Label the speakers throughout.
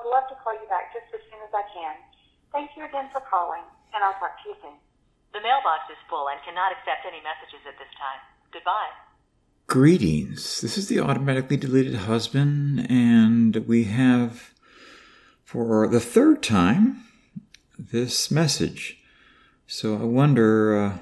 Speaker 1: would love to call you back just as soon as I can. Thank you again for calling, and I'll talk to you soon.
Speaker 2: The mailbox is full and cannot accept any messages at this time. Goodbye.
Speaker 3: Greetings. This is the automatically deleted husband, and we have, for the third time, this message. So I wonder,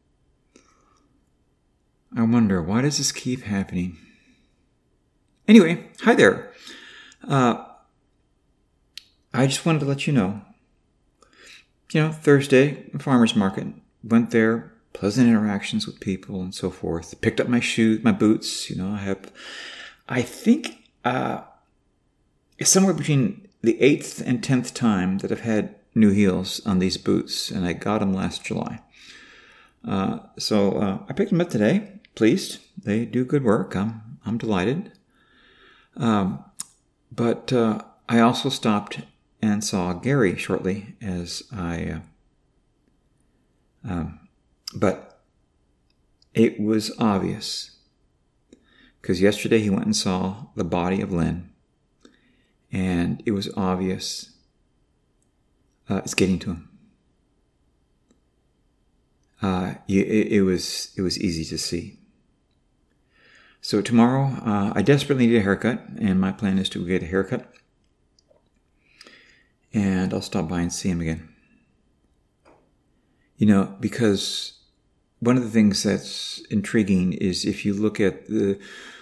Speaker 3: why does this keep happening? Anyway, hi there. I just wanted to let you know, Thursday, farmer's market, went there, pleasant interactions with people and so forth. Picked up my shoes, my boots. I think it's somewhere between the 8th and 10th time that I've had new heels on these boots, and I got them last July. So I picked them up today. Pleased. They do good work. I'm delighted. But I also stopped and saw Gary shortly as but it was obvious, because yesterday he went and saw the body of Lynn, and it was obvious it's getting to him. It was easy to see. So tomorrow, I desperately need a haircut, and my plan is to get a haircut, and I'll stop by and see him again. Because one of the things that's intriguing is if you look at the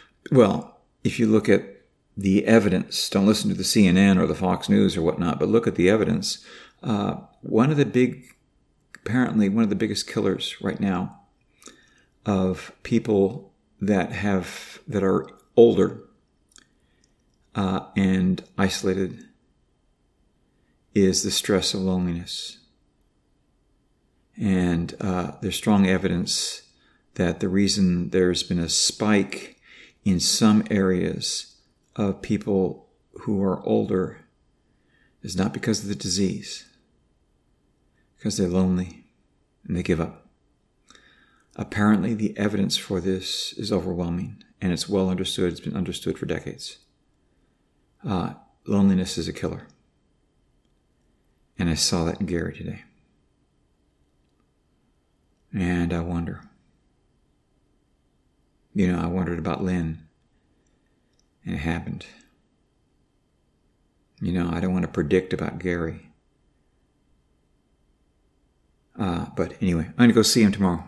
Speaker 3: evidence, don't listen to the CNN or the Fox News or whatnot, but look at the evidence. One of the biggest killers right now of people that are older and isolated is the stress of loneliness. And there's strong evidence that the reason there's been a spike in some areas of people who are older is not because of the disease, because they're lonely and they give up. Apparently, the evidence for this is overwhelming, and it's well understood. It's been understood for decades. Loneliness is a killer. And I saw that in Gary today. And I wonder. I wondered about Lynn, and it happened. I don't want to predict about Gary. But anyway, I'm going to go see him tomorrow.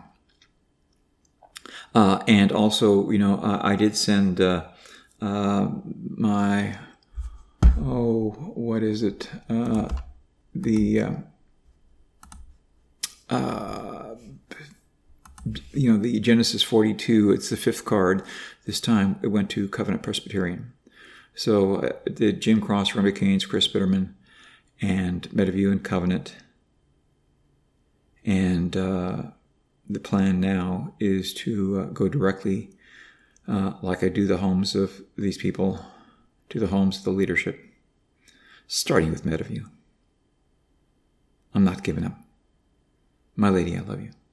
Speaker 3: And also, I did send my, what is it? The Genesis 42, it's the 5th card. This time it went to Covenant Presbyterian. So the Jim Cross, Remy Keynes, Chris Bitterman, and Meadowview and Covenant. And the plan now is to go directly, like I do the homes of these people, to the homes of the leadership, starting with Meadowview. I'm not giving up. My lady, I love you.